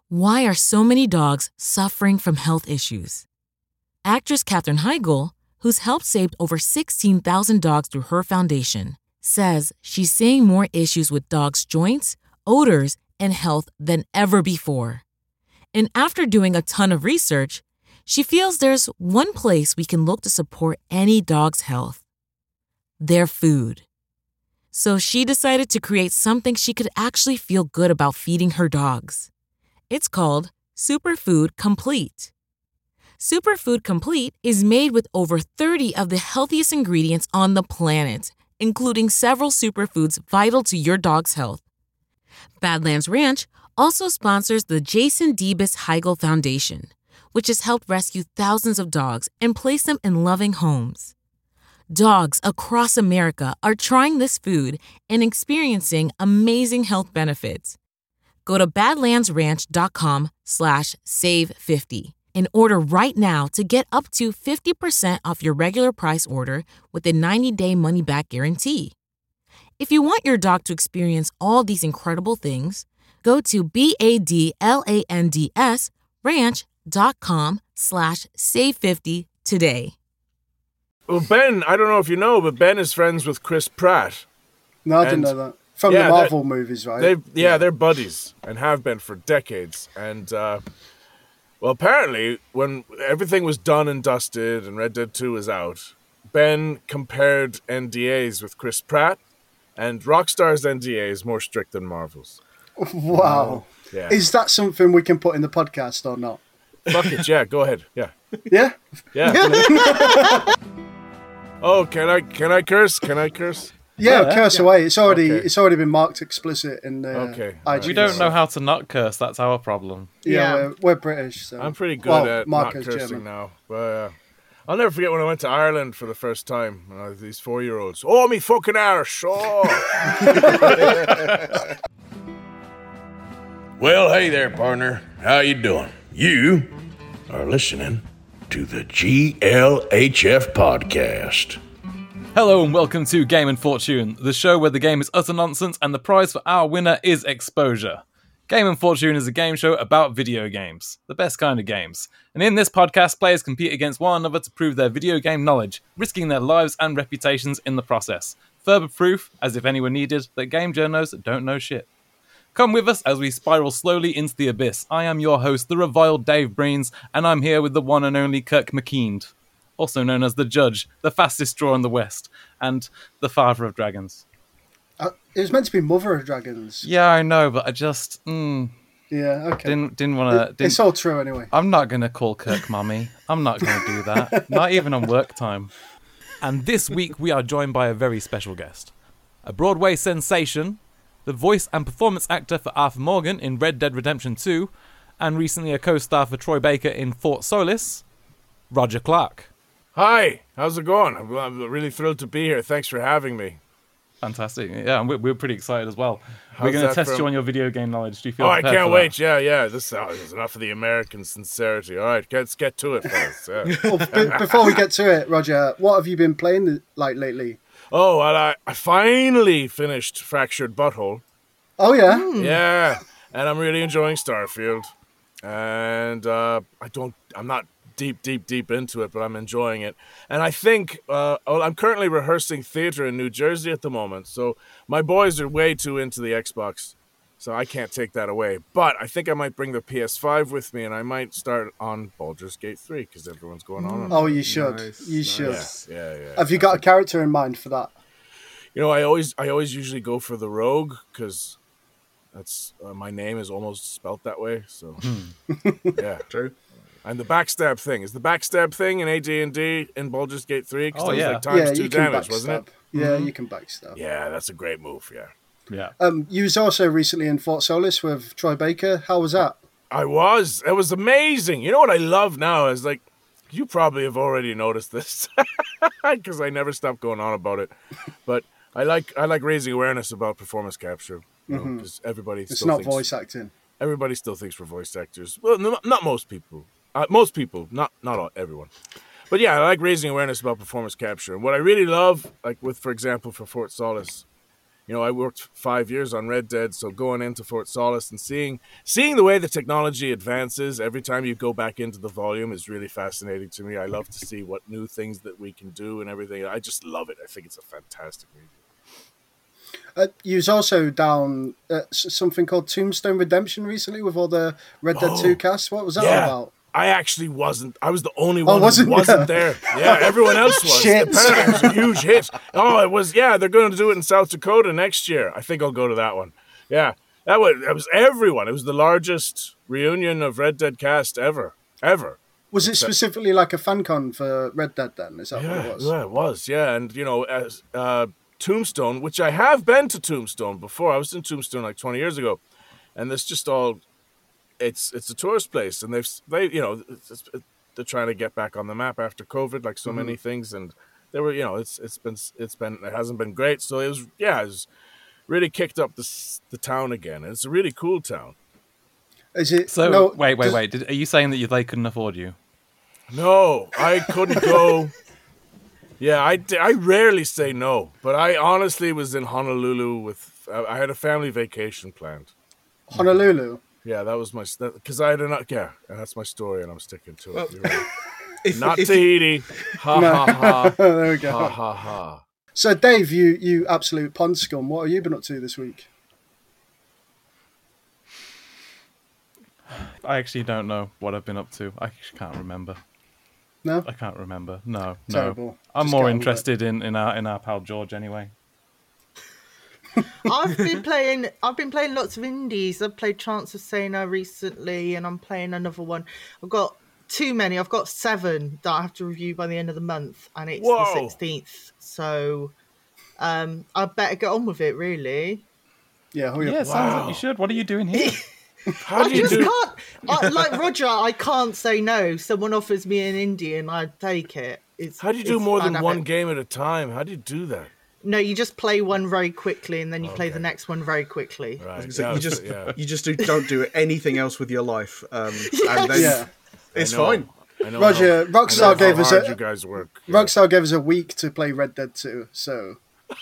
Why are so many dogs suffering from health issues? Actress Katherine Heigl, who's helped save over 16,000 dogs through her foundation, says she's seeing more issues with dogs' joints, odors, and health than ever before. And after doing a ton of research, she feels there's one place we can look to support any dog's health: their food. So she decided to create something she could actually feel good about feeding her dogs. It's called Superfood Complete. Superfood Complete is made with over 30 of the healthiest ingredients on the planet, including several superfoods vital to your dog's health. Badlands Ranch also sponsors the Jason Debus Heigl Foundation, which has helped rescue thousands of dogs and place them in loving homes. Dogs across America are trying this food and experiencing amazing health benefits. Go to badlandsranch.com/save50 and order right now to get up to 50% off your regular price order with a 90-day money-back guarantee. If you want your dog to experience all these incredible things, go to badlandsranch.com/save50 today. Well, Ben, I don't know if you know, but Ben is friends with Chris Pratt. No, I didn't know that. From the Marvel movies, right? They're buddies and have been for decades. And, well, apparently, when everything was done and dusted and Red Dead 2 was out, Ben compared NDAs with Chris Pratt, and Rockstar's NDA is more strict than Marvel's. Wow. Yeah. Is that something we can put in the podcast or not? Fuck it, yeah, go ahead. Yeah. Yeah? Yeah. Oh, can I curse? Can I curse? Yeah, curse away. It's already been marked explicit in the iTunes. We don't know how to not curse. That's our problem. Yeah. We're British. So. I'm pretty good at not Marco's cursing German. now. But I'll never forget when I went to Ireland for the first time. These 4-year-olds. Oh, me fucking arse. Oh. Well, hey there, partner. How you doing? You are listening to the GLHF podcast. Hello and welcome to Game and Fortune, the show where the game is utter nonsense and the prize for our winner is exposure. Game and Fortune is a game show about video games, the best kind of games. And in this podcast, players compete against one another to prove their video game knowledge, risking their lives and reputations in the process. Further proof, as if anyone needed, that game journos don't know shit. Come with us as we spiral slowly into the abyss. I am your host, the reviled Dave Breens, and I'm here with the one and only Kirk McKeand, also known as the Judge, the fastest draw in the West, and the Father of Dragons. It was meant to be Mother of Dragons. Yeah, I know, but I just Yeah, okay. didn't want to. It's all true anyway. I'm not going to call Kirk mummy. I'm not going to do that. Not even on work time. And this week we are joined by a very special guest, a Broadway sensation, the voice and performance actor for Arthur Morgan in Red Dead Redemption 2, and recently a co-star for Troy Baker in Fort Solis, Roger Clark. Hi, how's it going? I'm really thrilled to be here. Thanks for having me. Fantastic. Yeah, and we're pretty excited as well. We're going to test you on your video game knowledge. Do you feel I prepared can't for wait. that? Yeah. This is enough of the American sincerity. All right, let's get to it, fellas. Yeah. Well, before we get to it, Roger, what have you been playing like lately? Oh, well, I finally finished Fractured Butthole. Oh, yeah? Yeah, and I'm really enjoying Starfield. And I'm not deep into it, but I'm enjoying it. And I think I'm currently rehearsing theater in New Jersey at the moment, so my boys are way too into the Xbox, so I can't take that away. But I think I might bring the PS5 with me, and I might start on Baldur's Gate 3 because everyone's going on. Oh, you should. Nice, you should. Yeah. Have you got a character in mind for that? You know, I always usually go for the rogue because that's my name is almost spelt that way. So yeah, true. And the backstab thing is the backstab thing in AD&D in Baldur's Gate 3 because like times 2 damage, wasn't it? Yeah, you can backstab. Yeah, that's a great move. Yeah. You was also recently in Fort Solis with Troy Baker. How was that? I was. It was amazing. You know what I love now is like you probably have already noticed this because I never stop going on about it, but I like raising awareness about performance capture because everybody. It's not voice acting. Everybody still thinks we're voice actors. Well, not most people. Most people, not everyone. But yeah, I like raising awareness about performance capture. And what I really love, like with, for example, for Fort Solis, I worked 5 years on Red Dead, so going into Fort Solis and seeing the way the technology advances every time you go back into the volume is really fascinating to me. I love to see what new things that we can do and everything. I just love it. I think it's a fantastic movie. You was also down at something called Tombstone Redemption recently with all the Red Dead 2 cast. What was that all about? I actually wasn't. I was the only one who wasn't there. Yeah, everyone else was. Shit. Apparently it was a huge hit. Oh, it was. Yeah, they're going to do it in South Dakota next year. I think I'll go to that one. Yeah, that was everyone. It was the largest reunion of Red Dead cast ever. Was it specifically like a fan con for Red Dead then? Is that what it was? Yeah, it was. Yeah, and as Tombstone, which I have been to Tombstone before. I was in Tombstone like 20 years ago, and it's just all. It's a tourist place, and they're trying to get back on the map after COVID, like so many things, and they were it hasn't been great, so it was really kicked up the town again, and it's a really cool town. Is it? So no, wait. Are you saying that they couldn't afford you? No, I couldn't go. Yeah, I rarely say no, but I honestly was in Honolulu I had a family vacation planned. Honolulu. Yeah, that was because I had and that's my story, and I'm sticking to it. Well, Not Tahiti. Ha ha ha. There we go. Ha ha ha. So, Dave, you absolute pond scum. What have you been up to this week? I actually don't know what I've been up to. I actually can't remember. No, I can't remember. No. Terrible. I'm Just more get on interested in our pal George anyway. I've been playing lots of indies. I've played Chance of Sena recently, and I'm playing another one. I've got too many. I've got 7 that I have to review by the end of the month, and it's the 16th. So I better get on with it, really. Yeah, Yeah, sounds like you should. What are you doing here? Like Roger, I can't say no. Someone offers me an indie and I take it. How do you do more than one game at a time? How do you do that? No, you just play one very quickly and then you play the next one very quickly. Right. You just don't do anything else with your life. And then it's fine. I know Roger, Rockstar gave us you guys work. Rockstar gave us a week to play Red Dead 2, so.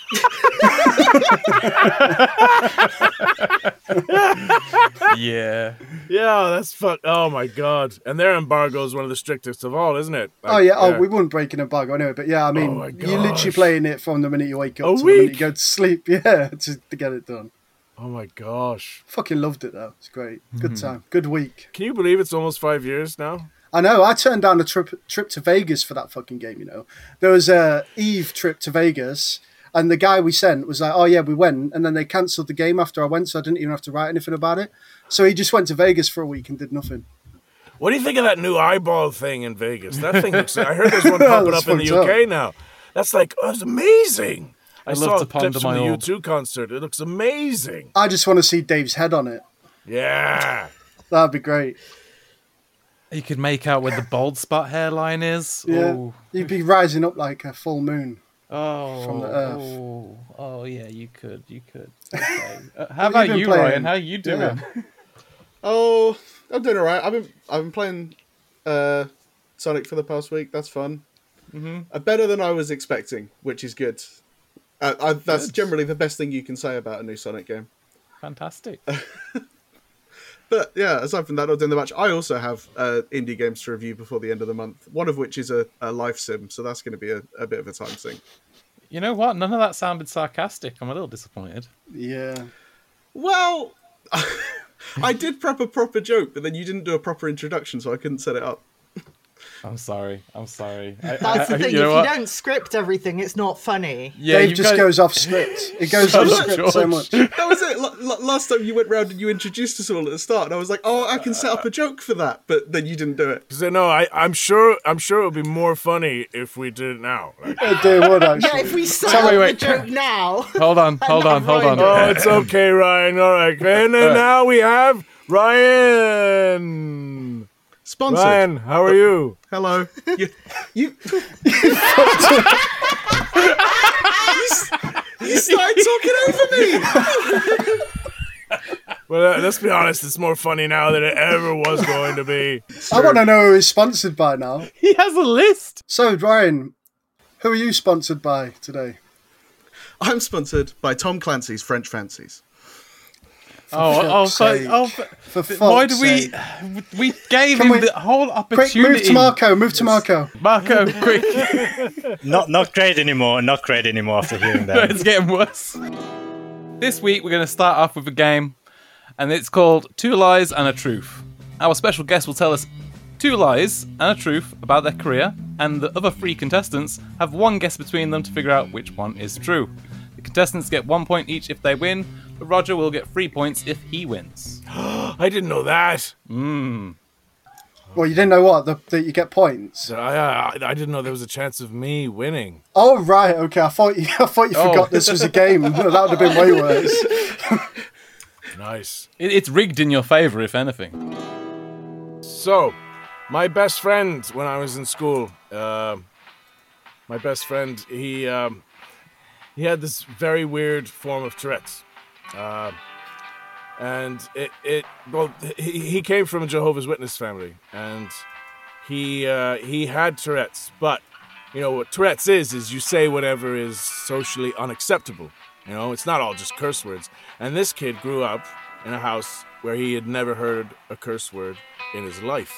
Yeah, that's fuck. Oh my god! And their embargo is one of the strictest of all, isn't it? Like, we wouldn't break an embargo anyway. But yeah, I mean, you're literally playing it from the minute you wake up to the minute you go to sleep. Yeah, to get it done. Oh my gosh! Fucking loved it though. It's great. Good time. Good week. Can you believe it's almost 5 years now? I know. I turned down a trip to Vegas for that fucking game. There was a Eve trip to Vegas. And the guy we sent was like, oh, yeah, we went. And then they cancelled the game after I went, so I didn't even have to write anything about it. So he just went to Vegas for a week and did nothing. What do you think of that new eyeball thing in Vegas? That thing looks... I heard there's one popping up in the UK now. That's that's amazing. I saw clips from the U2 concert. It looks amazing. I just want to see Dave's head on it. Yeah. That'd be great. you could make out where the bald spot hairline is. Yeah, Ooh. You'd be rising up like a full moon. From the earth. Oh, yeah, you could. Okay. How about you, playing? Ryan? How are you doing? Yeah. Oh, I'm doing alright. I've been playing Sonic for the past week. That's fun. Mm-hmm. Better than I was expecting, which is good. That's generally the best thing you can say about a new Sonic game. Fantastic. But yeah, aside from that, not doing that much. I also have indie games to review before the end of the month. One of which is a life sim, so that's going to be a bit of a time sink. You know what? None of that sounded sarcastic. I'm a little disappointed. Yeah. Well, I did prep a proper joke, but then you didn't do a proper introduction, so I couldn't set it up. I'm sorry. That's the thing. If you don't script everything, it's not funny. Yeah, Dave just goes off script. It goes off script so much. That was it. Last time you went round and you introduced us all at the start, and I was like, "Oh, I can set up a joke for that," but then you didn't do it. So no, I'm sure it would be more funny if we did it now. It would actually. Yeah, if we set up the joke now. Hold on. Oh, it's okay, Ryan. All right, and then now we have Ryan. Sponsored. Ryan, how are you? Hello. You started talking over me. Well, let's be honest. It's more funny now than it ever was going to be. I want to know who he's sponsored by now. He has a list. So, Ryan, who are you sponsored by today? I'm sponsored by Tom Clancy's French Fancies. Why do we gave him the whole opportunity? Quick, move to Marco. Marco, quick. Not great anymore. Not great anymore after hearing that. It's getting worse. This week we're going to start off with a game, and it's called Two Lies and a Truth. Our special guest will tell us 2 lies and a truth about their career, and the other 3 contestants have one guess between them to figure out which one is true. The contestants get 1 point each if they win, but Roger will get 3 points if he wins. I didn't know that. Well, you didn't know what? That you get points? I didn't know there was a chance of me winning. Oh, right, okay. I thought you forgot this was a game. That would have been way worse. Nice. It's rigged in your favour, if anything. So, my best friend when I was in school, he had this very weird form of Tourette's. And he came from a Jehovah's Witness family, and he had Tourette's. But you know what Tourette's is you say whatever is socially unacceptable. You know, it's not all just curse words. And this kid grew up in a house where he had never heard a curse word in his life.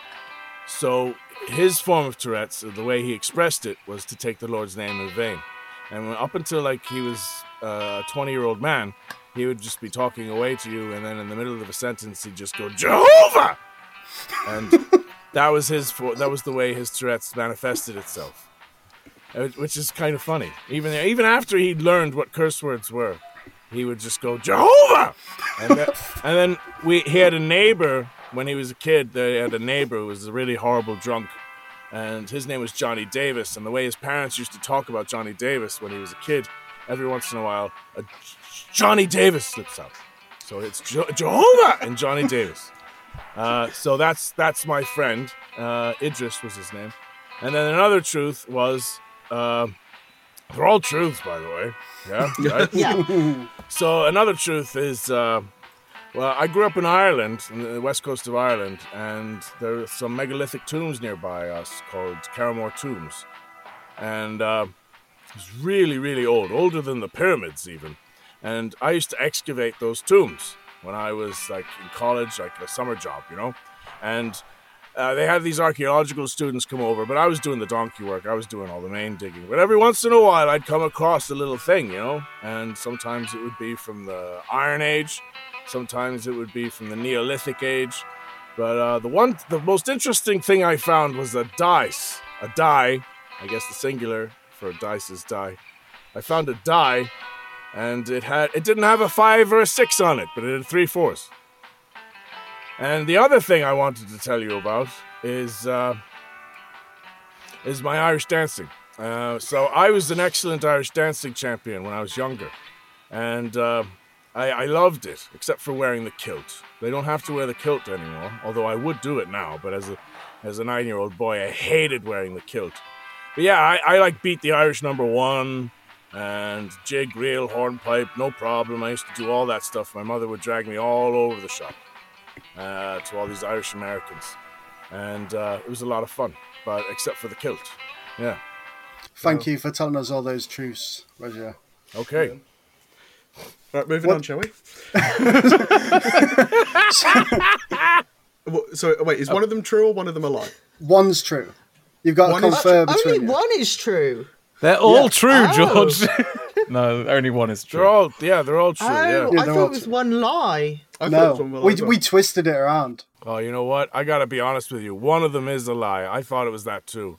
So his form of Tourette's, the way he expressed it, was to take the Lord's name in vain. And up until like he was a 20-year-old man, he would just be talking away to you, and then in the middle of a sentence, he'd just go, Jehovah! And that was the way his Tourette's manifested itself, which is kind of funny. Even after he'd learned what curse words were, he would just go, Jehovah! And then he had a neighbor, when he was a kid, they had a neighbor who was a really horrible drunk, and his name was Johnny Davis, and the way his parents used to talk about Johnny Davis when he was a kid, every once in a while, Johnny Davis slips out. So it's Jehovah and Johnny Davis. So that's my friend. Idris was his name. And then another truth was, they're all truths, by the way. Yeah? Right? Yeah. So another truth is, I grew up in Ireland, in the west coast of Ireland, and there are some megalithic tombs nearby us called Carramore Tombs. And it's really, really old, older than the pyramids even. And I used to excavate those tombs when I was like in college, like a summer job, you know. And they had these archaeological students come over, but I was doing the donkey work. I was doing all the main digging. But every once in a while, I'd come across a little thing, you know. And sometimes it would be from the Iron Age. Sometimes it would be from the Neolithic age. But the most interesting thing I found was a dice. A die, I guess the singular for dice is die. I found a die, and it didn't have a 5 or a 6 on it, but it had 3 4s. And the other thing I wanted to tell you about is my Irish dancing. So I was an excellent Irish dancing champion when I was younger, and I loved it, except for wearing the kilt. They don't have to wear the kilt anymore, although I would do it now. But as a 9-year-old boy, I hated wearing the kilt. But yeah, I like beat the Irish #1 and jig, reel, hornpipe, no problem. I used to do all that stuff. My mother would drag me all over the shop to all these Irish Americans, and it was a lot of fun. But except for the kilt, yeah. Thank you for telling us all those truths, Roger. Okay. Yeah. Right, moving on, shall we? So wait, is one of them true or one of them a lie? One's true. You've got to confer between Only one is true. They're all true, George. No, only one is true. They're all true. Oh, Yeah. I thought it was one lie. No, we twisted it around. Oh, you know what? I gotta be honest with you. One of them is a lie. I thought it was that too.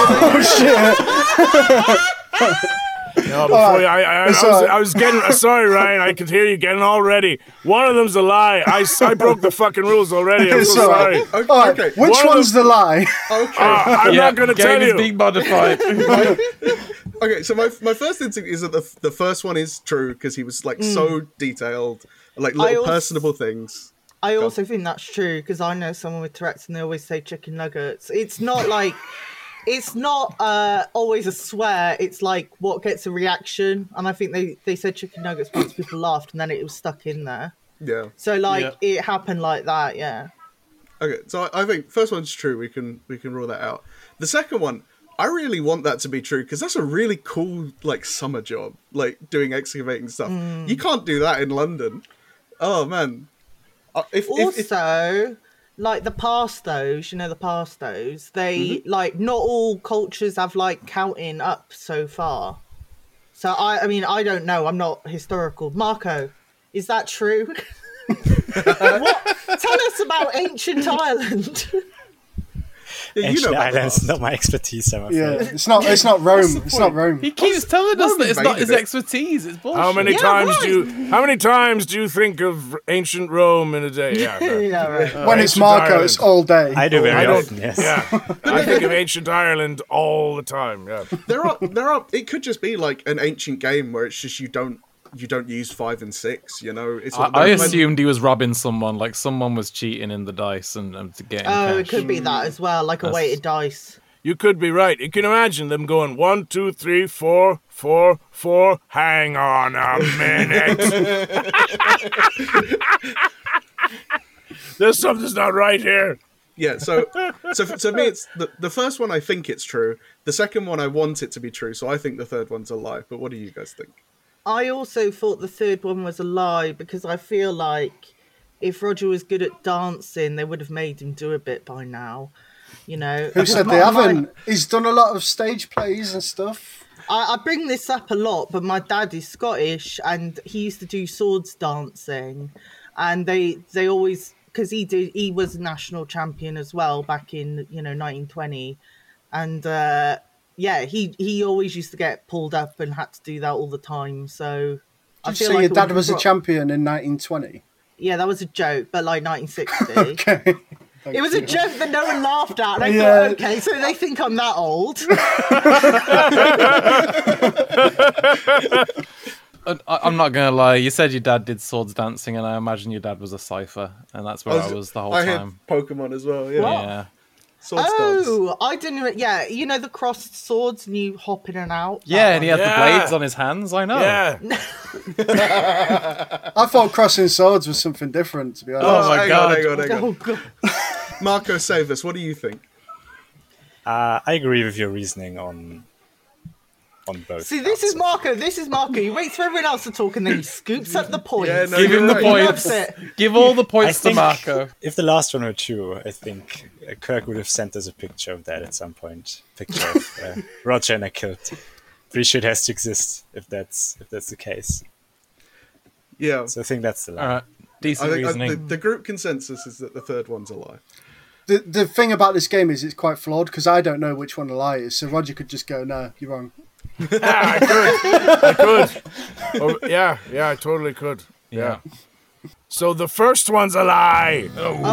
No, before I was getting. Sorry, Ryan. I could hear you getting all ready. One of them's a lie. I broke the fucking rules already. I'm so sorry. Okay. Which one's the lie? Okay. I'm not going to tell you. Game is being modified. Okay, so my first instinct is that the first one is true because he was like so detailed, like little personable things. I also think that's true because I know someone with Tourette's and they always say chicken nuggets. It's not like. It's not always a swear. It's like what gets a reaction. And I think they said chicken nuggets once, people laughed, and then it was stuck in there. Yeah. So it happened like that. Yeah. Okay, so I think first one's true. We can rule that out. The second one, I really want that to be true because that's a really cool like summer job, like doing excavating stuff. You can't do that in London. Oh man! If like the pastos, the pastos. They like not all cultures have like counting up so far. So I mean, I don't know. I'm not historical. Marco, is that true? What? Tell us about ancient Ireland. Ancient Ireland's not my expertise, I'm afraid. Yeah, it's not Rome. It's not Rome. He keeps telling us that it's not his expertise. It's bullshit. How many times do you think of ancient Rome in a day? Yeah, no. Yeah, right. When it's Marco, it's all day. I do very often, yes. Yeah, I think of ancient Ireland all the time. Yeah, there are. It could just be like an ancient game where it's just you don't use 5 and 6. It's I assumed he was robbing someone, like someone was cheating in the dice and getting cash. It could be that as well, like a weighted dice. You could be right. You can imagine them going 1, 2, 3, 4, 4, 4. Hang on a minute. There's something's not right here. Yeah, so to me, it's the first one. I think it's true. The second one, I want it to be true. So I think the third one's a lie. But what do you guys think? I also thought the third one was a lie because I feel like if Roger was good at dancing, they would have made him do a bit by now. Who said they haven't? He's done a lot of stage plays and stuff. I bring this up a lot, but my dad is Scottish and he used to do swords dancing, and they always, because he was national champion as well back in 1920, and he always used to get pulled up and had to do that all the time. So I feel like your dad was a champion in 1920. Yeah, that was a joke, but like 1960. Okay. It was a joke that no one laughed at. And I thought, okay, so they think I'm that old. I'm not going to lie. You said your dad did swords dancing, and I imagine your dad was a cipher, and that's where I was the whole time. I had Pokemon as well, yeah. Yeah. Swords dance. I didn't. Yeah, the crossed swords and you hop in and out. Yeah, and he had the blades on his hands. I know. Yeah. I thought crossing swords was something different, to be honest. Oh my god. Hang on. Oh god. Marco, save us. What do you think? I agree with your reasoning on both. See, this is Marco. He waits for everyone else to talk and then he scoops up the points. Yeah, no, Give him the right. points. Give all the points to think Marco. If the last one were true, I think Kirk would have sent us a picture of that at some point. Picture of Roger in a kilt. Pretty sure it has to exist if that's the case. Yeah. So I think that's the lie. All right. Decent I think reasoning. the group consensus is that the third one's a lie. The thing about this game is it's quite flawed because I don't know which one the lie is. So Roger could just go, "No, you're wrong." I could. Oh, yeah, I totally could. Yeah. So the first one's a lie.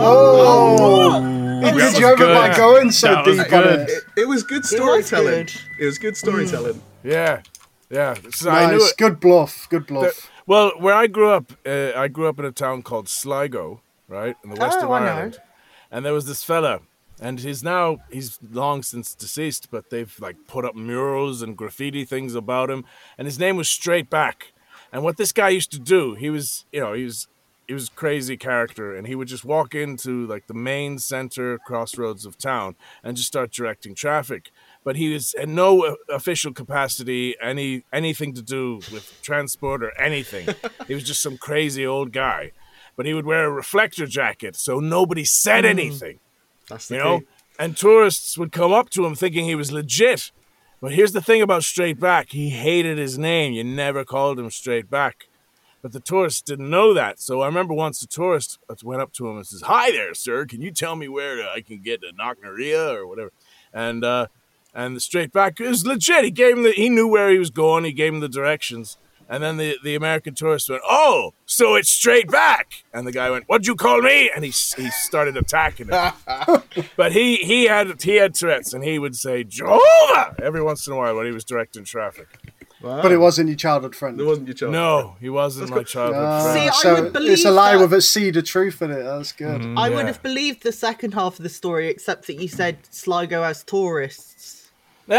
Did you ever like going so deep on it? It was good storytelling. good. It was good storytelling. Yeah. So I knew Nice, it. good bluff. Well, where I grew up in a town called Sligo, right, in the west of I know. Ireland. And there was this fella, and he's long since deceased, but they've like put up murals and graffiti things about him, and his name was Straight Back. And what this guy used to do, he was a crazy character, and he would just walk into like the main center crossroads of town and just start directing traffic. But he was in no official capacity, anything to do with transport or anything. He was just some crazy old guy. But he would wear a reflector jacket, so nobody said anything. That's the key. And tourists would come up to him thinking he was legit. But here's the thing about Straight Back. He hated his name. You never called him Straight Back. But the tourists didn't know that. So I remember once the tourist went up to him and says, "Hi there, sir. Can you tell me where I can get a Knocknaria or whatever?" And the Straight Back is legit. He knew where he was going. He gave him the directions. And then the American tourist went, "Oh, so it's Straight Back." And the guy went, "What'd you call me?" And he started attacking him. But he had Tourette's, and he would say "Jehovah" every once in a while when he was directing traffic. Wow. But it wasn't your childhood friend. It wasn't your child. No, he wasn't my childhood friend. See, I so would believe it's a lie that. with a seed of truth in it. That's good. I would have believed the second half of the story, except that you said Sligo has tourists, which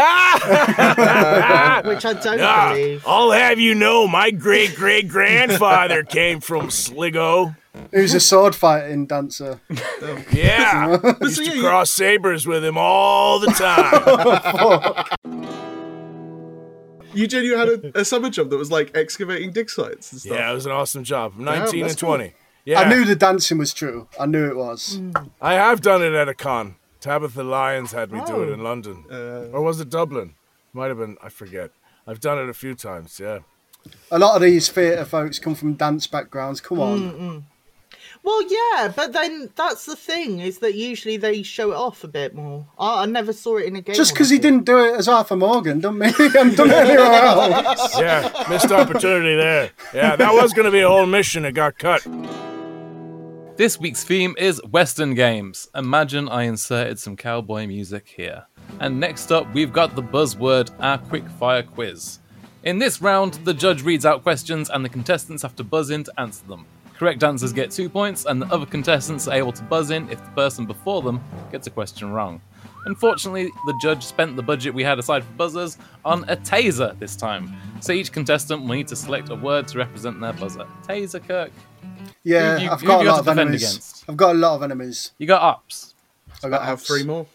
I don't believe. I'll have you know, my great-great-grandfather came from Sligo. Who's a sword fighting dancer? Yeah, used to cross sabers with him all the time. You genuinely had a summer job that was like excavating dig sites and stuff. Yeah, it was an awesome job. 19 that's and 20. cool. Yeah, I knew the dancing was true. I knew it was. I have done it at a con. Tabitha Lyons had me do it in London. Or was it Dublin? Might have been, I forget. I've done it a few times, yeah. A lot of these theatre folks come from dance backgrounds. Come on. Well, yeah, but then that's the thing, is that usually they show it off a bit more. I never saw it in a game. Just because he didn't do it as Arthur Morgan, don't mean he hasn't done it anywhere else. Yeah, missed opportunity there. Yeah, that was going to be a whole mission. It got cut. This week's theme is Western games. Imagine I inserted some cowboy music here. And next up, we've got the buzzword, our quick-fire quiz. In this round, the judge reads out questions and the contestants have to buzz in to answer them. Correct answers get 2 points, and the other contestants are able to buzz in if the person before them gets a question wrong. Unfortunately, the judge spent the budget we had aside for buzzers on a taser this time. So each contestant will need to select a word to represent their buzzer. Taser, Kirk. Yeah, Who I've you got a got lot to of defend enemies. against? I've got a lot of enemies. You got ops. I've got I have 3 more.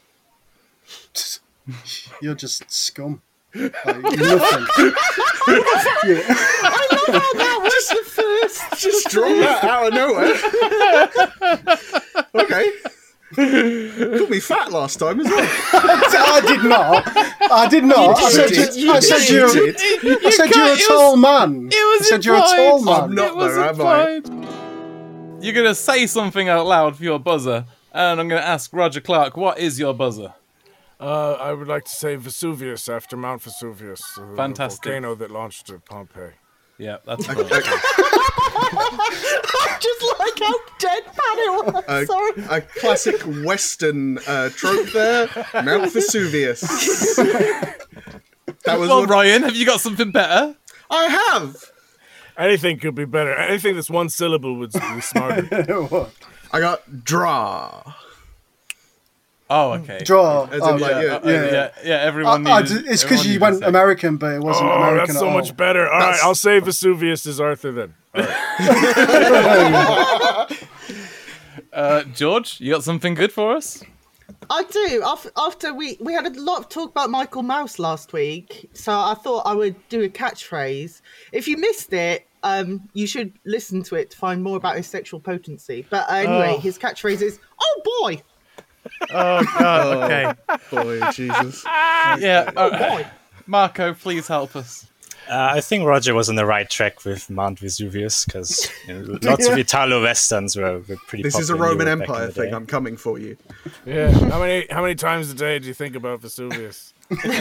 You're just scum. Like, you're nothing. I love how that was the first. Just drop that out of nowhere. Okay. Called me fat last time as well. I did not. I said you're a tall man. I said you're a tall man. I'm not though, am I? You're going to say something out loud for your buzzer, and I'm going to ask Roger Clark, what is your buzzer? I would like to say Vesuvius after Mount Vesuvius. Fantastic. The volcano that launched at Pompeii. Yeah, that's Okay. correct. I just like how deadpan it was. Sorry. A classic Western trope there. Mount Vesuvius. That was Well, what Ryan, have you got something better? I have. Anything could be better. Anything that's one syllable would be smarter. I got draw. Oh, okay. Draw. As in, Oh, like, yeah. Everyone needed, It's because you went American, but it wasn't American that's so at much all. better. All right, I'll say Vesuvius is Arthur then. George, you got something good for us? I do. After we had a lot of talk about Michael Mouse last week, so I thought I would do a catchphrase. If you missed it, you should listen to it to find more about his sexual potency. But anyway, his catchphrase is, "Oh boy!" Oh, God, okay. Boy, Jesus. Yeah, Boy. Marco, please help us. I think Roger was on the right track with Mount Vesuvius because lots of Italo westerns were pretty. This is a popular in Roman Europe back in Empire the thing. day. I'm coming for you. Yeah. How many times a day do you think about Vesuvius?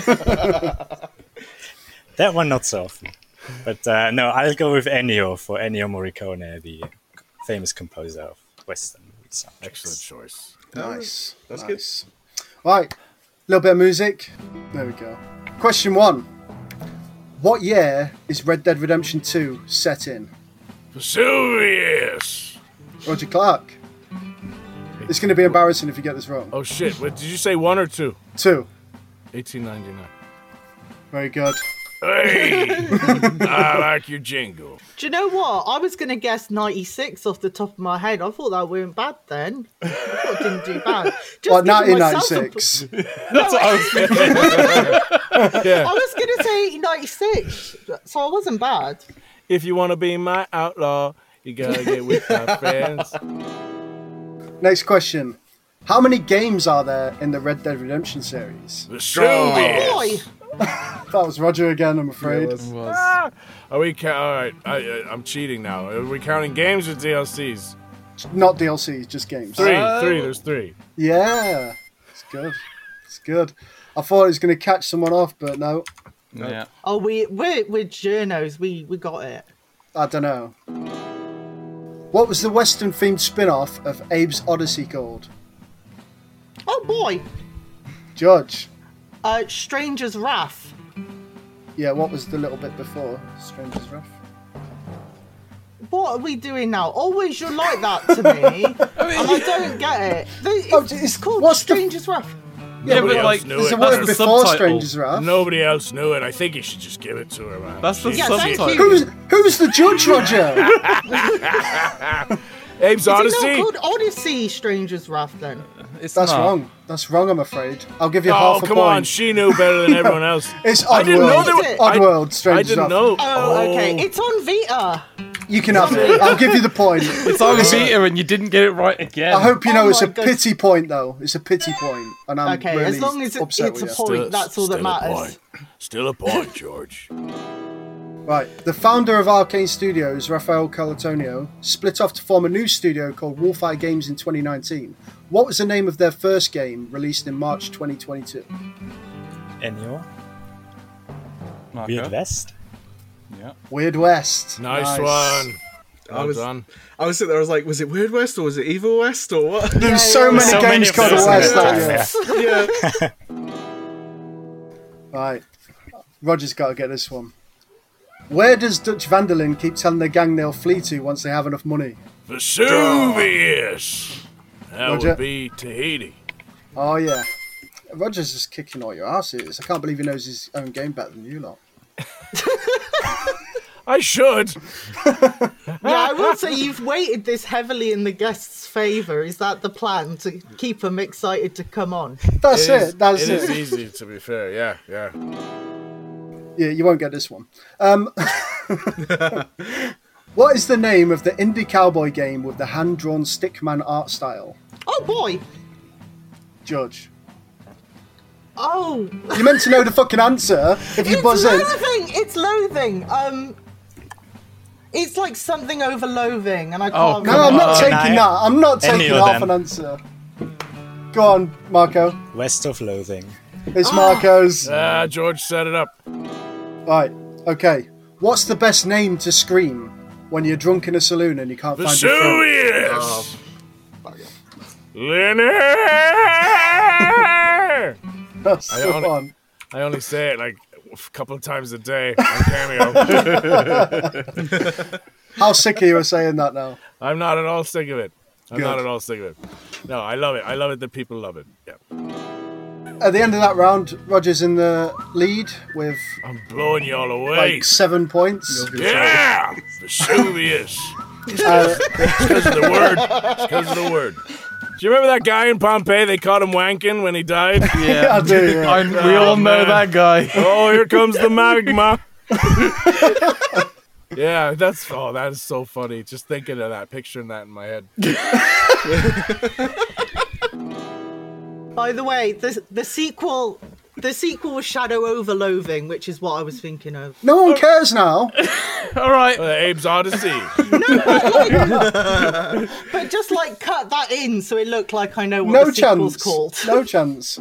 That one not so often. But no, I'll go with Ennio for Ennio Morricone, the famous composer of Western soundtracks. Excellent choice. Nice. That's nice. Right, a little bit of music. There we go. Question 1. What year is Red Dead Redemption 2 set in? Vesuvius! Roger Clark. It's going to be embarrassing if you get this wrong. Oh shit, wait, did you say 1 or 2? 2. 1899. Very good. Hey! I like your jingle. Do you know what? I was going to guess 96 off the top of my head. I thought that weren't bad then. I thought it didn't do bad. Just What, giving myself 1996? That's what I was thinking. Yeah. I was going to say 96, so I wasn't bad. If you want to be my outlaw, you gotta get with my friends. Next question. How many games are there in the Red Dead Redemption series? Vesuvius! Boy, That was Roger again, I'm afraid. Are we? All right, I'm cheating now. Are we counting games or DLCs? Not DLC, just games. Three. There's 3. Yeah. It's good. It's good. I thought it was going to catch someone off, but no. Yeah. oh, we're journos. We got it. I don't know. What was the Western-themed spin-off of Abe's Odyssey called? Oh boy, Judge. Stranger's Wrath. Yeah, what was the little bit before Stranger's Wrath? What are we doing now? Always you're like that to me, and I don't get it. It's called what's the- Stranger's Wrath. Yeah, Nobody but else like, knew There's it. a that's word the before subtitle. Stranger's Wrath. Nobody else knew it. I think you should just give it to her, man. That's the Yeah, thank subtitle. you. Who's the judge, Roger? Abe's Is it Odyssey? not called Odyssey Stranger's Wrath then? It's That's not. wrong. That's wrong, I'm afraid. I'll give you Oh, half a come point. on. She knew better than everyone else. It's I didn't know Oddworld. there was... Oddworld, Strange I didn't Stuff. know. Oh, okay. It's on Vita. You can have it. I'll give you the point. It's on Vita and you didn't get it right again. I hope you know Oh it's my a God. pity point, though. It's a pity point, and I'm Okay, really as long as upset it's a with you. point, that's all that Still a matters. point. Still a point, George. Right. The founder of Arcane Studios, Rafael Calatonio, split off to form a new studio called Wolfeye Games in 2019. What was the name of their first game, released in March 2022? Ennio. Marco? Weird West. Yeah. Weird West. Nice one. Well done. I was sitting there, I was like, was it Weird West or was it Evil West or what? There's so many So games many called of those West in that year. Yeah. Right. Roger's got to get this one. Where does Dutch Vanderlyn keep telling the gang they'll flee to once they have enough money? Vesuvius. That Roger. would be Tahiti. Oh, yeah. Roger's just kicking all your asses. I can't believe he knows his own game better than you lot. I should. Yeah, I will say you've weighted this heavily in the guests' favour. Is that the plan, to keep them excited to come on? That's it. That's It is it. easy, to be fair. Yeah. Yeah, you won't get this one. What is the name of the indie cowboy game with the hand-drawn stickman art style? Oh boy! Judge. Oh, You're meant to know the fucking answer if you it's buzz in. loathing! It's loathing! It's like something over loathing, and I Oh, can't No, remember. I'm not Oh, taking no. that. I'm not taking Ennio, half then. an answer. Go on, Marco. West of Loathing. It's Marco's. George set it up. Right, okay. What's the best name to scream when you're drunk in a saloon and you can't find your throat? Vesuvius. Linear. That's I the only- one. I only say it like a couple of times a day on Cameo. How sick are you of saying that now? I'm not at all sick of it. I'm Good. not at all sick of it. No, I love it. I love it that people love it. Yeah. At the end of that round, Roger's in the lead with I'm blowing you all away. like 7 points. Yeah! Vesuvius. Uh, Because of the word. It's because of the word. Do you remember that guy in Pompeii? They caught him wanking when he died. Yeah. I do, yeah. We all know man. that guy. Oh, here comes the magma. Yeah, that is so funny. Just thinking of that, picturing that in my head. By the way, the sequel was Shadow over Loathing, which is what I was thinking of. No one cares now. All right. Abe's Odyssey. But just like cut that in so it looked like I know what No the sequel's chance. called. No chance.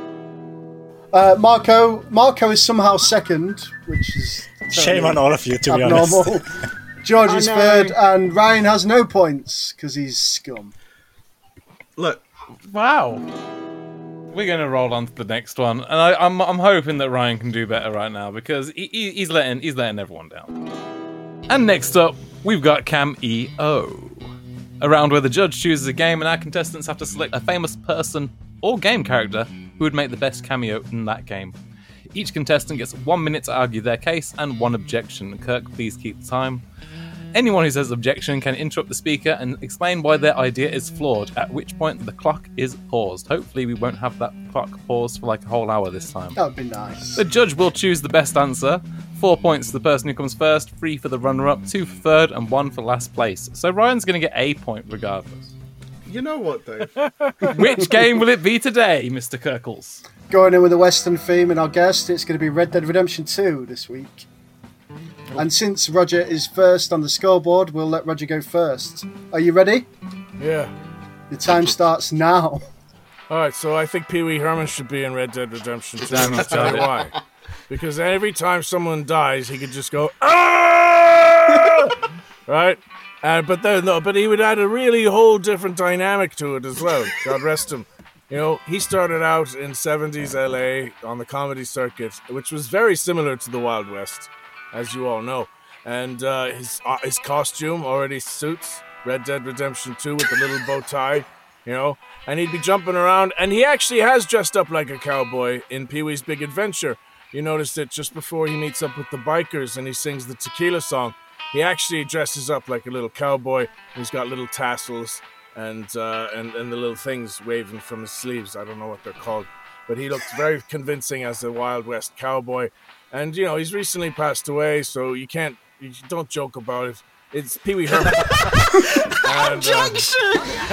Marco is somehow second, which is Shame on all of you, to be abnormal. honest. George I is know. third, and Ryan has no points because he's scum. Look, Wow. We're going to roll on to the next one, and I'm hoping that Ryan can do better right now because he's letting everyone down. And next up, we've got Cameo, a round where the judge chooses a game and our contestants have to select a famous person or game character who would make the best cameo in that game. Each contestant gets 1 minute to argue their case and 1 objection. Kirk, please keep the time. Anyone who says objection can interrupt the speaker and explain why their idea is flawed, at which point the clock is paused. Hopefully we won't have that clock paused for like a whole hour this time. That would be nice. The judge will choose the best answer. 4 points to the person who comes first, 3 for the runner-up, 2 for third, and 1 for last place. So Ryan's going to get a point regardless. you know what, Dave? Which game will it be today, Mr. Kirkles? Going in with a Western theme and our guest, it's going to be Red Dead Redemption 2 this week. And since Roger is first on the scoreboard, we'll let Roger go first. Are you ready? Yeah. The time starts now. All right, so I think Pee Wee Herman should be in Red Dead Redemption 2, and I'll tell you why. Because every time someone dies, he could just go, "Ah!" Right? But he would add a really whole different dynamic to it as well. God rest him. You know, he started out in 70s LA on the comedy circuit, which was very similar to the Wild West, as you all know. And his costume already suits Red Dead Redemption 2 with the little bow tie, you know. And he'd be jumping around, and he actually has dressed up like a cowboy in Pee-wee's Big Adventure. You noticed it just before he meets up with the bikers and he sings the tequila song. he actually dresses up like a little cowboy. He's got little tassels and the little things waving from his sleeves. I don't know what they're called, but he looks very convincing as a Wild West cowboy. And he's recently passed away, so you don't joke about it. It's Pee Wee Herman. Objection!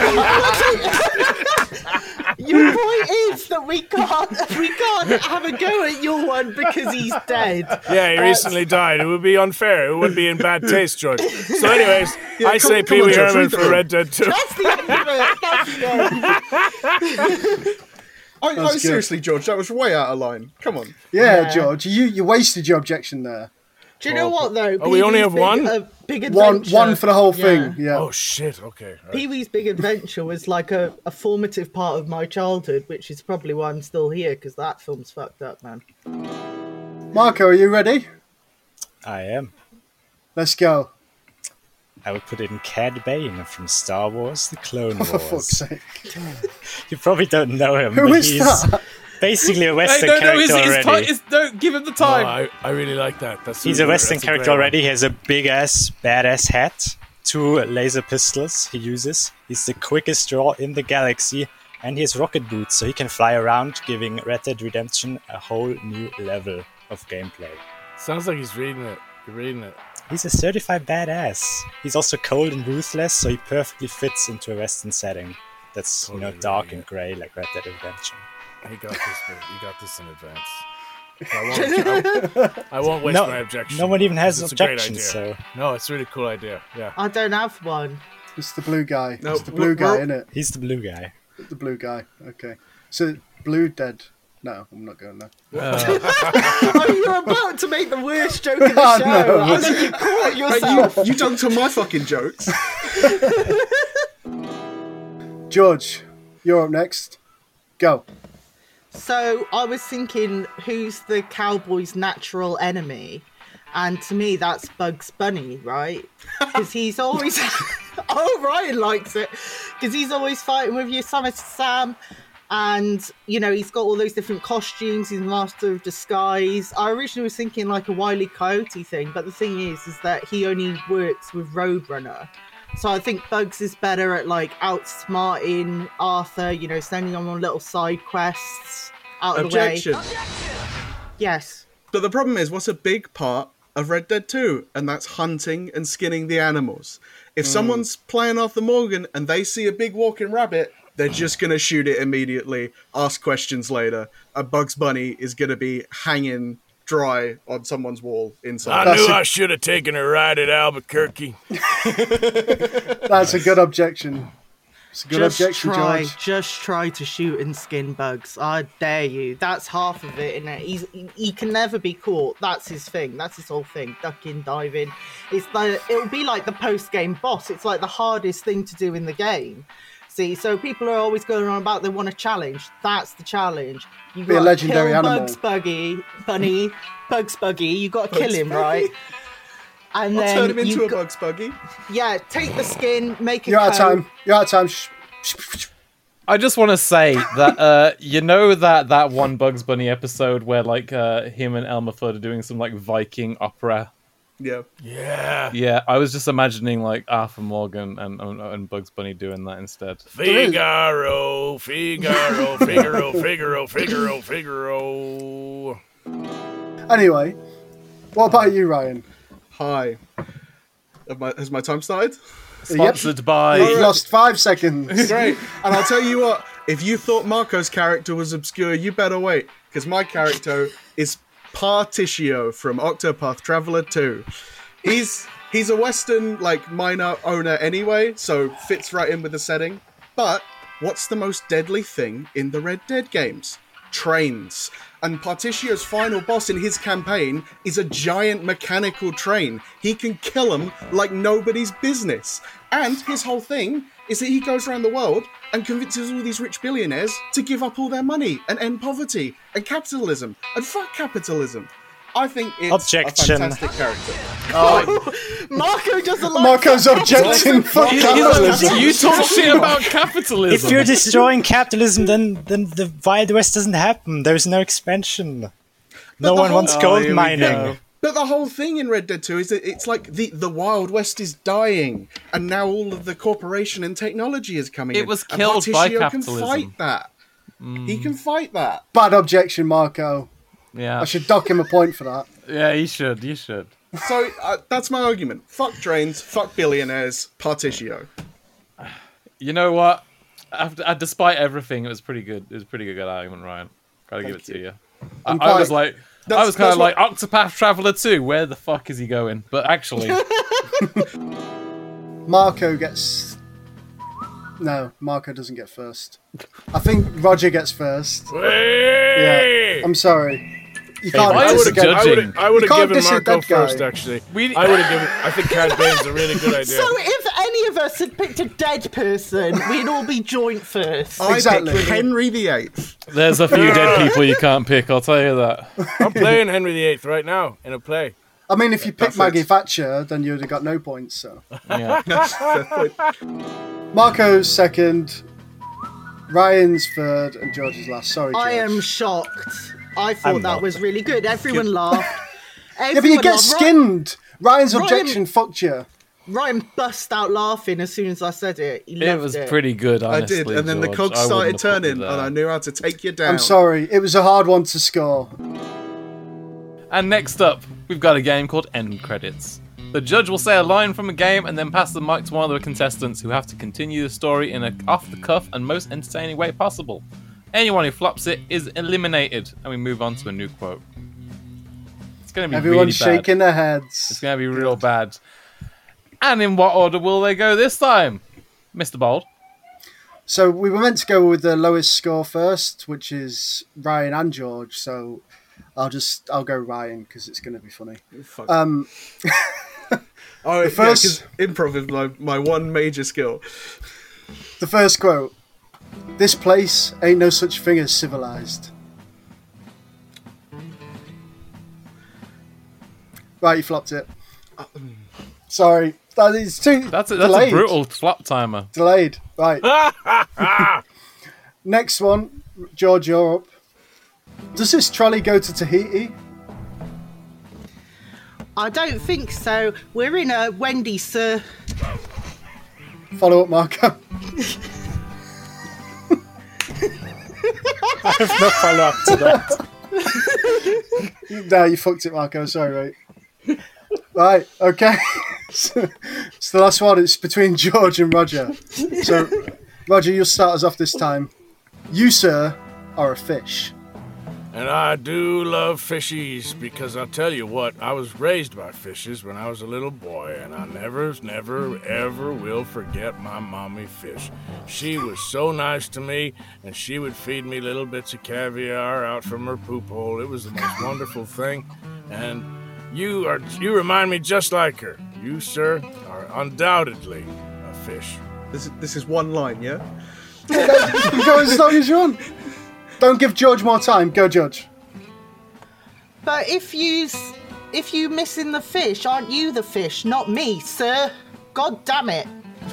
Your point is that we can't have a go at your one because he's dead. Yeah, he recently died. It would be unfair. It would be in bad taste, George. So anyways, I say Pee Wee Herman for Red Dead 2. That's the end of it. That's the end. Seriously, George, that was way out of line. Come on. Yeah, George, you wasted your objection there. Do you know what, though? We only have one? Big Adventure. One for the whole thing, yeah. Oh, shit, okay. Right. Pee-wee's Big Adventure was like a formative part of my childhood, which is probably why I'm still here, because that film's fucked up, man. Marco, are you ready? I am. Let's go. I would put in Cad Bane from Star Wars: The Clone Wars. For fuck's sake. You probably don't know him. Who but is he's that? basically a Western character already. Don't give him the time. Oh, I really like that. He's a Western character already. He has a big-ass, badass hat, 2 laser pistols he uses. He's the quickest draw in the galaxy, and he has rocket boots, so he can fly around, giving Red Dead Redemption a whole new level of gameplay. Sounds like he's reading it. You're reading it. He's a certified badass. He's also cold and ruthless, so he perfectly fits into a Western setting that's dark and grey like Red Dead Redemption. He got this. You got this in advance. I won't waste my objection. No one even has It's objections. a great idea. No, it's a really cool idea. Yeah. I don't have one. It's the blue guy. No, it's the blue guy, isn't it? He's the blue guy. The blue guy. Okay. So, Blue Dead. No, I'm not going there. Oh, you're about to make the worst joke of the show. No. I think you caught yourself. You dunked on my fucking jokes. George, you're up next. Go. So I was thinking, who's the cowboy's natural enemy? And to me, that's Bugs Bunny, right? Because he's always... Oh, Ryan likes it. Because he's always fighting with Yosemite Sam. And, he's got all those different costumes. He's master of disguise. I originally was thinking like a Wile E. Coyote thing. But the thing is that he only works with Roadrunner. So I think Bugs is better at outsmarting Arthur, sending him on little side quests out of the way. Objection. Yes. But the problem is, what's a big part of Red Dead 2? And that's hunting and skinning the animals. If someone's playing Arthur Morgan and they see a big walking rabbit, they're just going to shoot it immediately, ask questions later. A Bugs Bunny is going to be hanging dry on someone's wall inside. I knew I should have taken a ride at Albuquerque. That's a good objection. It's a good objection, George. Just try to shoot and skin Bugs. I dare you. That's half of it, isn't it? He can never be caught. That's his thing. That's his whole thing. Ducking, diving. It'll be like the post-game boss. It's like the hardest thing to do in the game. See, so people are always going on about they want a challenge. That's the challenge. You got Be a legendary kill animal. Bugs Buggy. You got to kill him, right? And I'll then turn him into a Bugs Buggy. Yeah, take the skin, make it. You're out of time. You're out of time. I just want to say that that one Bugs Bunny episode where him and Elmer Fudd are doing some Viking opera. Yeah. Yeah, I was just imagining Arthur Morgan and Bugs Bunny doing that instead. Figaro. Anyway, what about you, Ryan? Hi. Has my time started? Sponsored by... You've lost 5 seconds. Great. And I'll tell you what, if you thought Marco's character was obscure, you better wait, because my character is Particio from Octopath Traveler 2. He's a Western miner owner anyway, so fits right in with the setting. But what's the most deadly thing in the Red Dead games? Trains. And Particio's final boss in his campaign is a giant mechanical train. He can kill them like nobody's business. And his whole thing is that he goes around the world and convinces all these rich billionaires to give up all their money and end poverty and capitalism. And fuck capitalism. I think it's Objection. a fantastic character. Marco doesn't like Marco's objecting for capitalism. You talk shit about capitalism. If you're destroying capitalism, then the Wild West doesn't happen. There's no expansion. No one wants gold mining. But the whole thing in Red Dead 2 is that it's like the Wild West is dying, and now all of the corporation and technology is coming in. It was killed by Particio capitalism. can fight that. He can fight that. Bad objection, Marco. Yeah. I should dock him a point for that. Yeah, you should. You should. So that's my argument. Fuck drains, fuck billionaires, Particio. You know what? Despite everything, it was pretty good. It was a pretty good argument, Ryan. Gotta give it to you. I was like, I was kind of like Octopath Traveler 2. Where the fuck is he going? But actually, Marco gets. No, Marco doesn't get first. I think Roger gets first. Hey! Yeah, I'm sorry. You Hey, can't. why is it judging? I would have You can't given diss a Marco dead guy. first, actually. We- I would have given. I think Cad Bane's a really good idea. So if any of us had picked a dead person, we'd all be joint first. Exactly. I picked Henry VIII. there's a few dead people you can't pick. I'll tell you that. I'm playing Henry VIII right now in a play. I mean, if you picked That's Maggie it. Thatcher, then you'd have got no points. So Yeah. Marco's second, Ryan's third, and George's last. Sorry, George. I am shocked. I thought I'm that not. was really good. Everyone laughed. Yeah, but you get skinned. Ryan's Ryan- objection fucked you. Ryan bust out laughing as soon as I said it. He It loved was it. pretty good, I honestly. did, and then the George. cogs I started wouldn't have put turning, you and I there. knew how to take you down. I'm sorry. It was a hard one to score. And next up, we've got a game called End Credits. The judge will say a line from a game and then pass the mic to one of the contestants who have to continue the story in an off-the-cuff and most entertaining way possible. Anyone who flops it is eliminated, and we move on to a new quote. It's going to be Everyone's really bad. shaking their It's heads. going to be real bad. And in what order will they go this time? Mr. Bold? So we were meant to go with the lowest score first, which is Ryan and George. So I'll go Ryan because it's going to be funny. Fuck. The first... first- 'cause improv is my one major skill. The first quote: "This place ain't no such thing as civilized." Right, you flopped it. Sorry, that is too. That's a delayed. brutal flop timer. Delayed. Right. Next one, George, you're up. Does this trolley go to Tahiti? I don't think so. We're in a Wendy's, sir. Follow up, Marco. I have no follow-up to that. No, you fucked it, Marco. Sorry, mate. Right, okay. So the last one. It's between George and Roger. So, Roger, you'll start us off this time. You, sir, are a fish. And I do love fishies because I'll tell you what, I was raised by fishes when I was a little boy, and I never, ever will forget my mommy fish. She was so nice to me, and she would feed me little bits of caviar out from her poop hole. It was the most wonderful thing, and you remind me just like her. You, sir, are undoubtedly a fish. This is one line, yeah? You go as long as you want. Don't give George more time. Go, George. But if you missing the fish, aren't you the fish, not me, sir? God damn it.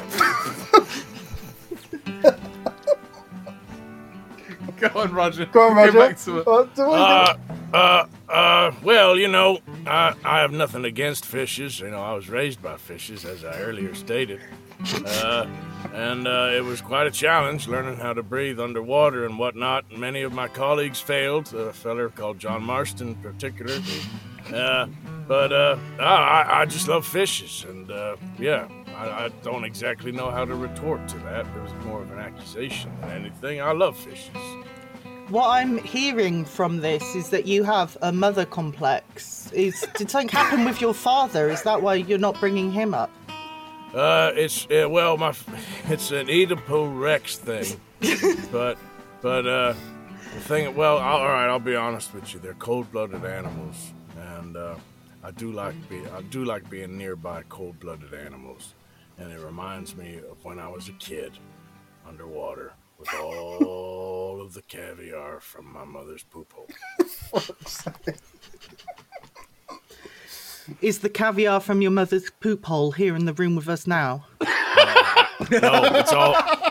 Go on, Roger. Go on, Roger. Get back to it. What do I do? Well, you know, I have nothing against fishes. You know, I was raised by fishes, as I earlier stated. And it was quite a challenge learning how to breathe underwater and whatnot. Many of my colleagues failed, a feller called John Marston in particular. But I just love fishes, and yeah, I don't exactly know how to retort to that. It was more of an accusation than anything. I love fishes. What I'm hearing from this is that you have a mother complex. Did something happen with your father? Is that why you're not bringing him up? It's an Oedipal Rex thing, but the thing. Well, all right, I'll be honest with you. They're cold-blooded animals, and I do like being nearby cold-blooded animals, and it reminds me of when I was a kid, underwater, with all of the caviar from my mother's poop hole. Is the caviar from your mother's poop hole here in the room with us now? No,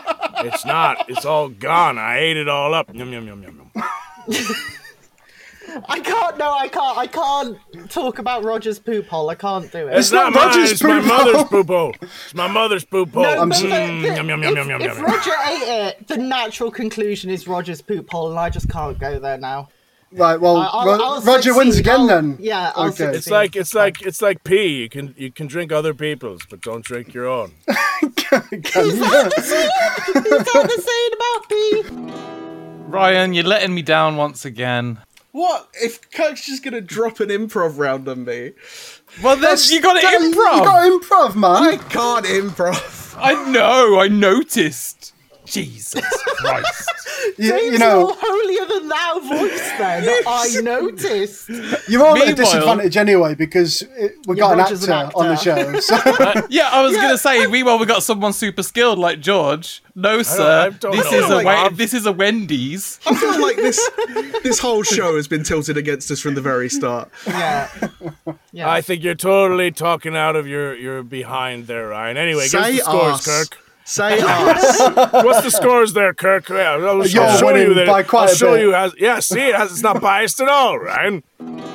it's not. It's all gone. I ate it all up. Yum, yum, yum, yum, yum. I can't talk about Roger's poop hole. I can't do it. It's not mine. It's my mother's poop hole. It's my mother's poop hole. No, but Yum, yum, yum, yum, yum, if yum. Roger ate it, the natural conclusion is Roger's poop hole, and I just can't go there now. Right, well, I'll Roger wins succeed. again then. Yeah, I'll Okay. succeed. It's like pee. You can drink other people's, but don't drink your own. Is that the saying about pee? Ryan, you're letting me down once again. What if Kirk's just gonna drop an improv round on me? Well, then you got to improv. You got improv, man. I can't improv. I know. I noticed. Jesus Christ. You know, More holier than thou voice. Then I noticed. you're all at a Meanwhile- disadvantage anyway because we got an Roger's an actor on the actor. show. So. Yeah, I was gonna say. Meanwhile, we got someone super skilled like George. No, I sir. don't This know. is a Like, this is a Wendy's. I feel like this whole show has been tilted against us from the very start. Yeah. Yeah. I think you're totally talking out of your behind there, Ryan. Anyway, give us Say the scores, us. Kirk. Say us. What's the scores there, Kirk? Yeah, I'll You're show winning you that. by quite I'll a show bit. you. It's not biased at all, Ryan.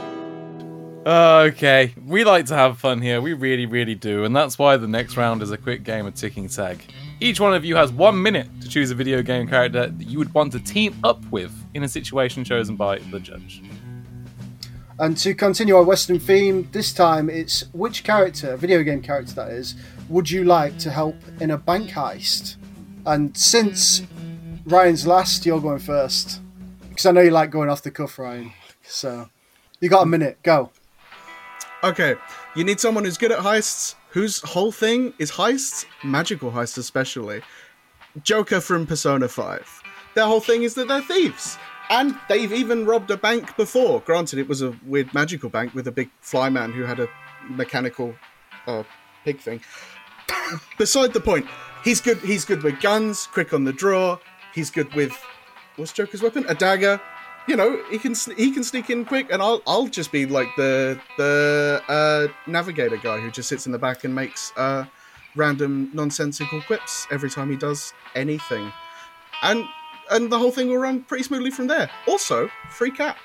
Okay, we like to have fun here. We really, really do, and that's why the next round is a quick game of ticking tag. Each one of you has 1 minute to choose a video game character that you would want to team up with in a situation chosen by the judge. And to continue our Western theme, this time it's which character, video game character that is, would you like to help in a bank heist? And since Ryan's last, you're going first. Because I know you like going off the cuff, Ryan. So, you got a minute, go. Okay, you need someone who's good at heists, whose whole thing is heists, magical heists especially. Joker from Persona 5. Their whole thing is that they're thieves. And they've even robbed a bank before. Granted, it was a weird magical bank with a big fly man who had a mechanical pig thing. Beside the point, he's good with guns, quick on the draw. He's good with, what's Joker's weapon? A dagger. You know, he can sneak in quick, and I'll just be like the navigator guy who just sits in the back and makes random nonsensical quips every time he does anything, and the whole thing will run pretty smoothly from there. Also, free cat.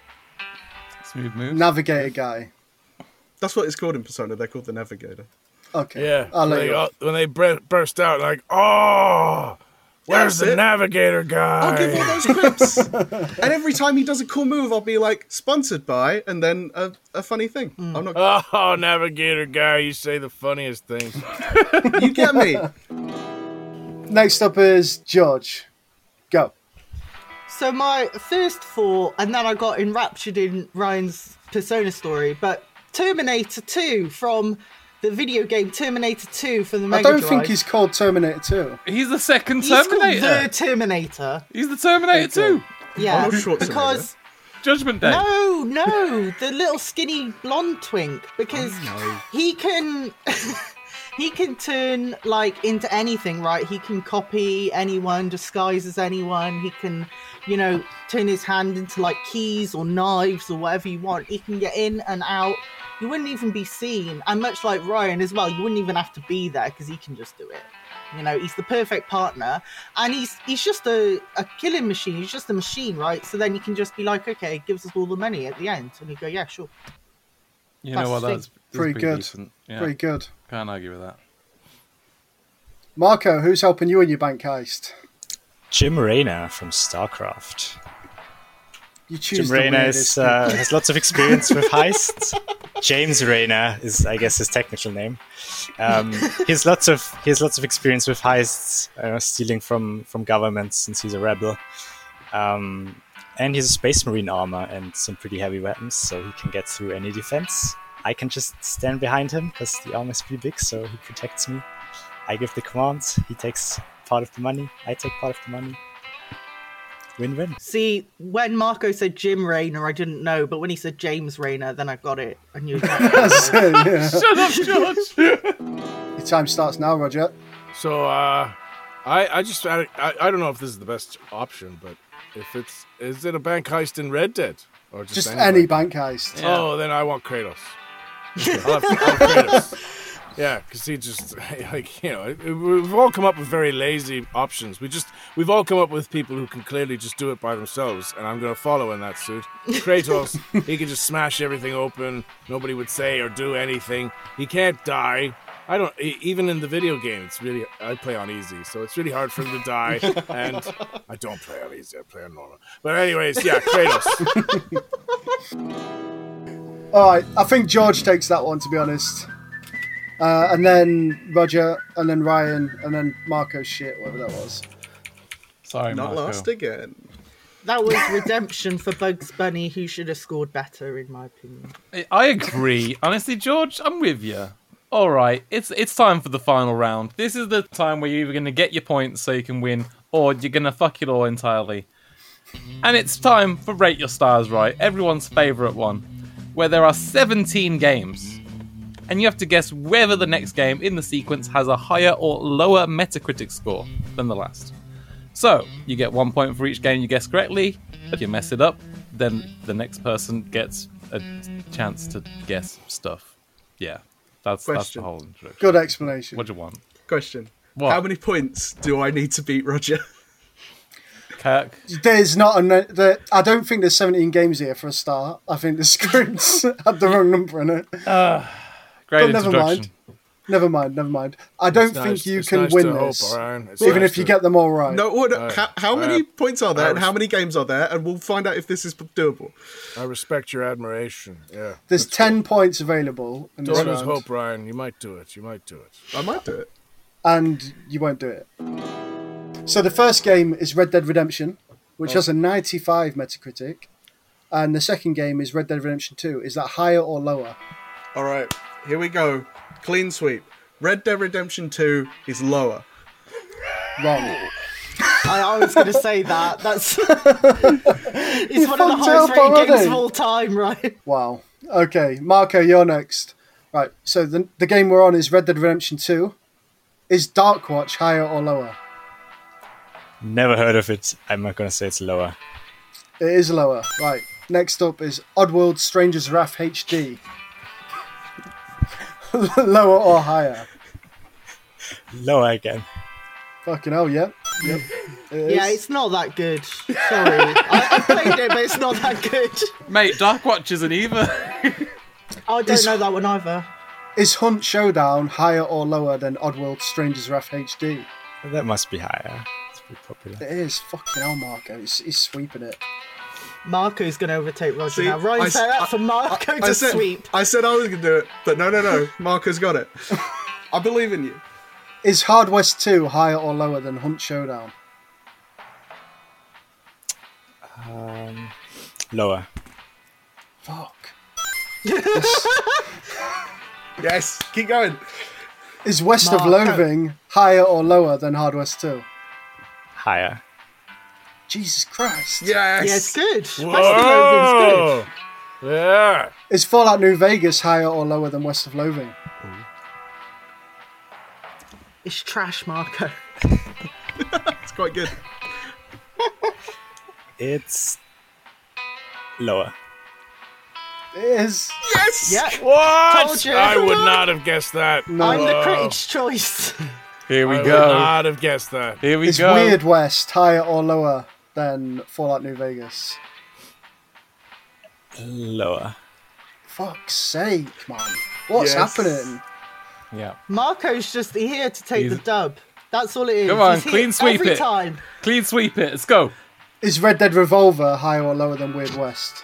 Smooth move. Navigator guy. That's what it's called in Persona. They're called the navigator. Okay. Yeah. I'll let you. When they burst out, like, oh, where's That's the it. navigator guy? I'll give all those quips, and every time he does a cool move, I'll be like, sponsored by, and then a funny thing. I'm not. Oh, navigator guy, you say the funniest things. You get me. Next up is George. Go. So my first thought, and then I got enraptured in Ryan's Persona story, but Terminator 2 from the video game Terminator 2 for the Mega I don't Drive. think he's called Terminator 2. He's the second He's called Terminator. the Terminator. He's the Terminator Okay. 2. Yeah, Arnold Schwarzenegger. because Judgment Day. no, the little skinny blonde twink, because he can he can turn like into anything, right? He can copy anyone, disguise as anyone. He can, turn his hand into like keys or knives or whatever you want. He can get in and out. You wouldn't even be seen, and much like Ryan as well, you wouldn't even have to be there because he can just do it. He's the perfect partner, and he's just a killing machine. He's just a machine, right? So then you can just be like, okay, gives us all the money at the end, and you go, yeah, sure. You know what? That's Pretty good. decent. Yeah, Pretty good. can't argue with that. Marco, who's helping you in your bank heist? Jim Raynor from StarCraft. You choose Jim the Raynor weirdest has lots of experience with heists. James Raynor is, I guess, his technical name. He has lots of experience with heists, stealing from governments since he's a rebel. And he has a Space Marine armor and some pretty heavy weapons, so he can get through any defense. I can just stand behind him because the armor is pretty big, so he protects me. I give the commands. He takes part of the money. I take part of the money. Win-win. See, when Marco said Jim Raynor, I didn't know, but when he said James Raynor, then I got it. I knew exactly. Yeah. Shut up, George. Your time starts now, Roger. So, I don't know if this is the best option, but is it a bank heist in Red Dead? Or Just any any bank heist. Oh, then I want Kratos. I'll have Kratos. Yeah, because he just, like, you know, we've all come up with very lazy options. We've all come up with people who can clearly just do it by themselves, and I'm going to follow in that suit. Kratos, he can just smash everything open. Nobody would say or do anything. He can't die. Even in the video game, I play on easy, so it's really hard for him to die, and I don't play on easy, I play on normal. But anyways, yeah, Kratos. All right, I think George takes that one, to be honest. And then Roger, and then Ryan, and then Marco's shit, whatever that was. Sorry, Not Marco. lost again. That was redemption for Bugs Bunny, who should have scored better, in my opinion. I agree. Honestly, George, I'm with you. All right, it's time for the final round. This is the time where you're either going to get your points so you can win, or you're going to fuck it all entirely. And it's time for Rate Your Stars Right, everyone's favourite one, where there are 17 games. And you have to guess whether the next game in the sequence has a higher or lower Metacritic score than the last. So, you get 1 point for each game you guess correctly. If you mess it up, then the next person gets a chance to guess stuff. Yeah, that's the whole introduction. Good explanation. What do you want? Question. What? How many points do I need to beat Roger? Kirk? There's not I don't think there's 17 games here for a start. I think the scripts had the wrong number in it. Great But introduction. Never mind. I don't think you can win this, even if you get them all right. No, how many points are there and how many games are there? And we'll find out if this is doable. I respect your admiration. Yeah. There's 10 points available in this Don't lose round, hope, Ryan. You might do it. I might do it. and you won't do it. So the first game is Red Dead Redemption, which has a 95 Metacritic, and the second game is Red Dead Redemption 2. Is that higher or lower? All right, here we go. Clean sweep. Red Dead Redemption 2 is lower. Wrong. I was going to say that. That's it's one of the highest rated games of all time, right? Wow. Okay, Marco, you're next. Right, so the game we're on is Red Dead Redemption 2. Is Darkwatch higher or lower? Never heard of it. I'm not gonna say it's lower. It is lower. Right. Next up is Oddworld Stranger's Wrath HD. Lower or higher? Lower again. Fucking hell, yeah. Yep. Yeah, it's not that good. Sorry. I played it, but it's not that good. Mate, Darkwatch isn't either. I don't know that one either. Is Hunt Showdown higher or lower than Oddworld Stranger's Wrath HD? That must be higher. It's pretty popular. It is. Fucking hell, Marco. He's sweeping it. Marco's going to overtake Roger See, now. Ryan said that for Marco to sweep. I said I was going to do it, but no. Marco's got it. I believe in you. Is Hard West 2 higher or lower than Hunt Showdown? Lower. Fuck. Yes, keep going. Is West of Loathing higher or lower than Hard West 2? Higher. Jesus Christ. Yes. Yeah, it's good. Whoa! West of Loathing's good. Yeah. Is Fallout New Vegas higher or lower than West of Loathing? It's trash, Marco. It's quite good. It's lower. It is. Yes. Yeah. What? Told you. I would not have guessed that. No. I'm the critic's choice. Here we I would go. not have guessed that. Here we Is go. Weird West higher or lower than Fallout New Vegas? Lower. Fuck's sake, man. What's Yes. happening? Yeah. Marco's just here to take the dub. That's all it is. Come on, He's here clean sweep every it. time. Clean sweep it. Let's go. Is Red Dead Revolver higher or lower than Weird West?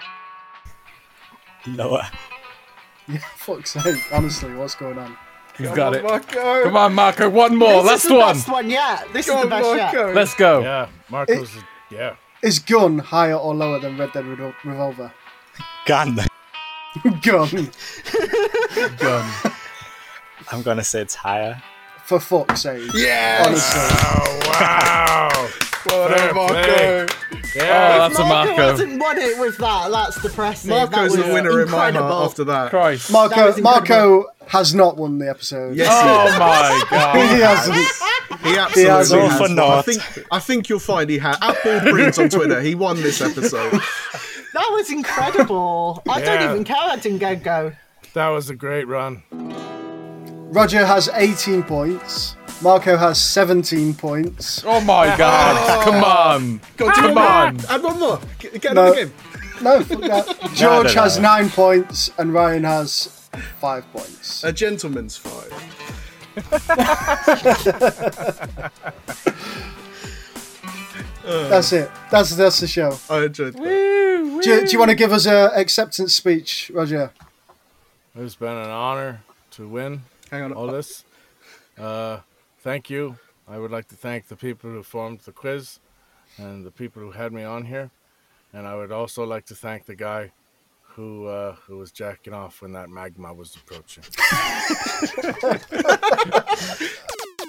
Lower. Yeah, fuck's sake. Honestly, what's going on? You've got it. Marco. Come on, Marco. One more. This Last is the one. best one yet. This Go is the on, best yet. Marco. Let's go. Yeah, Marco's. Yeah. Is Gun higher or lower than Red Dead Revolver? Gun. Gun. Done. I'm gonna say it's higher. For fuck's sake. Yes. Honestly. Oh, wow. Well done, Fair Marco. play. Oh, Yeah. that's a Marco Marco. hasn't won it with that. That's depressing. Marco's that the was winner in my incredible. heart after that. Christ. That Marco was incredible. Marco has not won the episode. Yes, Oh my He god. hasn't. he absolutely has all has. for naught. I think you'll find he had. At Ball Prince on Twitter, he won this episode. That was incredible. I don't Yeah. even care I didn't get go. That was a great run. Roger has 18 points. Marco has 17 points. Oh my god! Come on! Come on! Add one more. Get another game. No, fuck that. George has 9 points and Ryan has 5 points. A gentleman's 5. That's it. That's the show. I enjoyed that. Do you want to give us an acceptance speech, Roger? It's been an honor to win all this. Thank you. I would like to thank the people who formed the quiz and the people who had me on here. And I would also like to thank the guy who was jacking off when that magma was approaching.